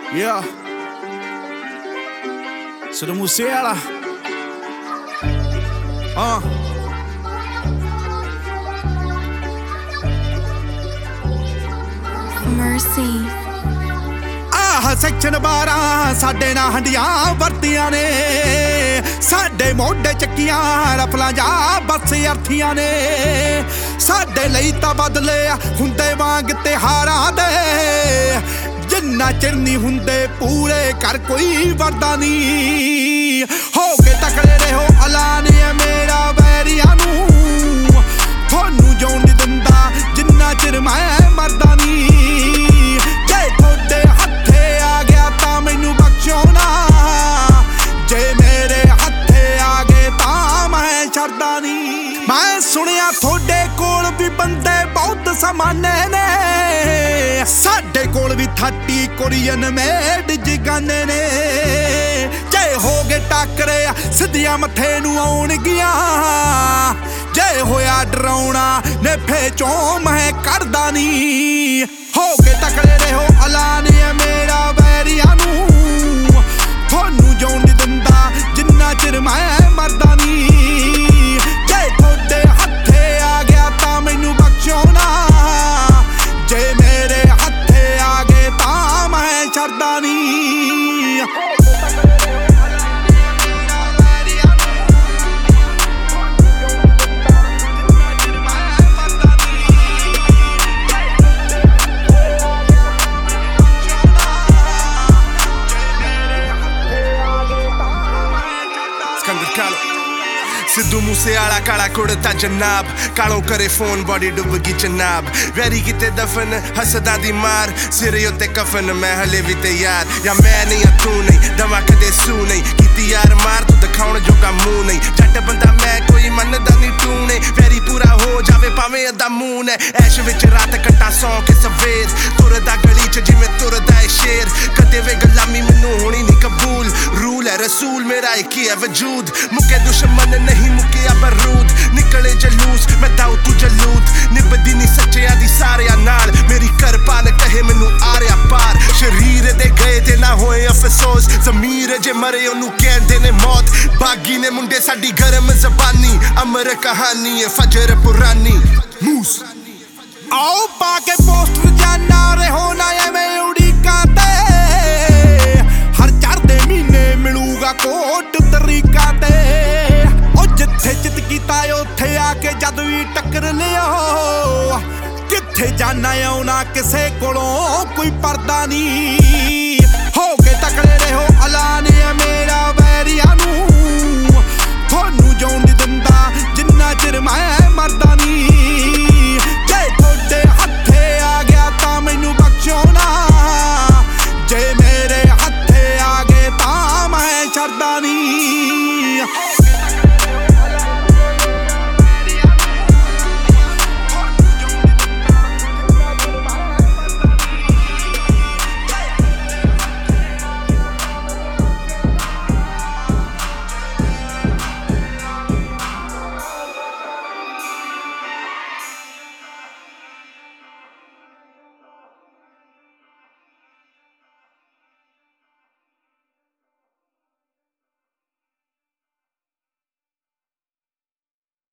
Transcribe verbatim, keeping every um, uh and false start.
Yeah. Sido Musiala. Uh. Mercy. ਆਹ section ਬਾਰਾਂ ਸਾਡੇ ਨਾਲ ਹੰਡੀਆਂ ਵਰਤੀਆਂ ਨੇ, ਸਾਡੇ ਮੋਢੇ ਚੱਕੀਆਂ ਰਫਲਾਂ ਜਾ ਬੱਸ ਅਰਥੀਆਂ ਨੇ। ਸਾਡੇ ਲਈ ਤਾਂ ਬਦਲੇ ਹੁੰਦੇ ਵਾਂਗ ਤਿਹਾਰਾਂ ਦੇ, ਜਿੰਨਾ ਚਿਰ ਨਹੀਂ ਹੁੰਦੇ ਪੂਰੇ ਕਰ ਕੋਈ ਵਰਦਾ ਨਹੀਂ। ਹੋ ਕੇ ਤਕੜੇ ਰਹੋ ਐਲਾਨ ਏ ਮੇਰਾ ਵੈਰੀਆਂ ਨੂੰ, ਤੁਹਾਨੂੰ ਜਿਉਣ ਨਹੀਂ ਦਿੰਦਾ ਜਿੰਨਾ ਚਿਰ ਮੈਂ ਮਰਦਾ ਨਹੀਂ। ਜੇ ਤੁਹਾਡੇ ਹੱਥੇ ਆ ਗਿਆ ਤਾਂ ਮੈਨੂੰ ਬਖਸ਼ੋ ਨਾ, ਜੇ ਮੇਰੇ ਹੱਥੇ ਆ ਗਏ ਤਾਂ ਮੈਂ ਛੱਡਦਾ ਨਹੀਂ। ਮੈਂ ਸੁਣਿਆ ਤੁਹਾਡੇ ਕੋਲ ਵੀ ਬੰਦੇ ਬਹੁਤ ਸਮਾਨੇ ਨੇ, ਸਾਡੇ ਕੋਲ ਵੀ ਥਾਟੀ ਕੋਰੀਅਨ ਮੇਡ ਜਗਾਨੇ ਨੇ। ਜੇ ਹੋ ਗਏ ਟੱਕਰੇ ਸਿੱਧੀਆਂ ਮੱਥੇ ਨੂੰ ਆਉਣਗੀਆਂ, ਜੇ ਹੋਇਆ ਡਰਾਉਣਾ ਨੇਫੇ ਚੋਂ ਮੈਂ ਕਰਦਾ ਨਹੀਂ। ਹੋ ਕੇ ਤਕੜੇ ਰਹੋ ਐਲਾਨ ਏ ਮੇਰਾ ਵੈਰੀਆਂ ਨੂੰ, ਤੁਹਾਨੂੰ ਜਿਉਣ ਨਹੀਂ ਦਿੰਦਾ ਜਿੰਨਾ ਚਿਰ ਮੈਂ ਮਰਦਾ ਨਹੀਂ। ਜੇ ਤੁਹਾਡੇ ਹੱਥੇ ਆ ਗਿਆ ਤਾਂ ਮੈਨੂੰ ਬਖਸ਼ੋ ਨਾ, ਜੇ ਮੇਰੇ ਹੱਥੇ ਆ ਗਏ ਤਾਂ ਮੈਂ ਛੱਡਦਾ ਨਹੀਂ। ਸਿੱਧੂ ਮੂਸੇਵਾਲਾ ਕਾਲਾ ਕੁੜਤਾ ਜਨਾਬ, ਕਾਲੋਂ ਕਰੇ ਫੋਨ ਬੋਡੀ ਡੁੱਬ ਗਈ ਜਨਾਬ। ਵੈਰੀ ਕਿਤੇ ਦਫਨ ਹੱਸਦਾ ਦੀ ਮਾਰ, ਸਿਰੇ ਉੱਤੇ ਕਫਨ ਮੈਂ ਹਲੇ ਵੀ ਤਿਆਰ। ਜਾਂ ਮੈਂ ਨਹੀਂ ਆ ਤੂੰ ਨਹੀਂ, ਦਵਾ ਕਦੇ ਸੂ ਨਹੀਂ ਕੀਤੀ ਯਾਰ ਮਾਰ, ਤੂੰ ਦਿਖਾਉਣ ਜੋਗਾ ਮੂੰਹ ਨਹੀਂ। ਜੱਟ ਬੰਦਾ ਮੈਂ ਕੋਈ ਮੰਨਦਾ ਨਹੀਂ ਤੂੰ ਨੇ, ਵੈਰੀ ਪੂਰਾ ਹੋ ਜਾਵੇ ਭਾਵੇਂ ਅੱਧਾ ਮੂੰਹ ਨੇ। ਐਸ਼ ਵਿੱਚ ਰਾਤ ਕੱਟਾ ਸੌਂ ਕੇ ਸਵੇਰ, ਤੁਰਦਾ ਗਲੀ ਚ ਜਿਵੇਂ ਤੁਰਦਾ ਏ ਸ਼ੇਰ। ਕਦੇ ਵੇ ਗੁਲਾਮੀ ਮੈਨੂੰ ਹੋਣੀ ਨਹੀਂ ਕਬੂਲ, ਰੂਲ ਹੈ ਰਸੂਲ ਮੇਰਾ ਇੱਕ ਹੀ ਹੈ ਵਜੂਦ। ਮੁੱਕੇ ਦੁਸ਼ਮਣ ਨਹੀਂ ਮੁੱਕਿਆ ਬਰੂਦ, ਨਿਕਲੇ ਜਲੂਸ ਮੈਂ ਦਾਉ ਤੂੰ ਜਲੂਦ। ਨਿਭਦੀ ਨਹੀਂ ਸੱਚਿਆਂ ਦੀ ਸਾਰਿਆਂ ਨਾਲ, ਮੇਰੀ ਕਰਬਾਨ ਕਹੇ ਮੈਨੂੰ ਆਰਿਆ ਪਾਰ। ਸ਼ਰੀਰ ਦੇ ਗਏ ਤੇ ਨਾ ਹੋਏ ਅਫਸੋਸ, ਜ਼ਮੀਰ ਜੇ ਮਰੇ ਉਹਨੂੰ ਕਹਿੰਦੇ ਨੇ ਮੌਤ। ਬਾਗੀ ਨੇ ਮੁੰਡੇ ਸਾਡੀ ਗਰਮ ਜ਼ਬਾਨੀ, ਅਮਰ ਕਹਾਣੀ ਏ ਫਜਰ ਪੁਰਾਨੀ। ਮੂਸ ਆਓ ਪਾ ਕੇ ਪੋਸਟਰ ਜਾਨਾ ਰਹੋ ਨਾ ਐਵੇਂ ਉਡੀਕਾਂ ਤੇ, ਹਰ ਚੜ੍ਹਦੇ ਮਹੀਨੇ ਮਿਲੂਗਾ ਕੋਟ ਤਰੀਕਾਂ ਤੇ। ਉਹ ਜਿੱਥੇ ਚਿੱਤ ਕੀਤਾ ਉੱਥੇ ਆ ਕੇ ਜਦ ਵੀ ਟੱਕਰ ਲਿਓ, ਕਿੱਥੇ ਜਾਣਾ ਆਉਣਾ ਕਿਸੇ ਕੋਲੋਂ ਕੋਈ ਪਰਦਾ ਨਹੀਂ। ਹੋ ਕੇ ਤਕੜੇ ਰਹੋ ਐਲਾਨ ਏ ਮੇਰਾ ਵੈਰੀਆਂ ਨੂੰ, ਤੁਹਾਨੂੰ ਜਿਉਣ ਨਹੀਂ ਦਿੰਦਾ ਜਿੰਨਾ ਚਿਰ ਮੈਂ ਮਰਦਾ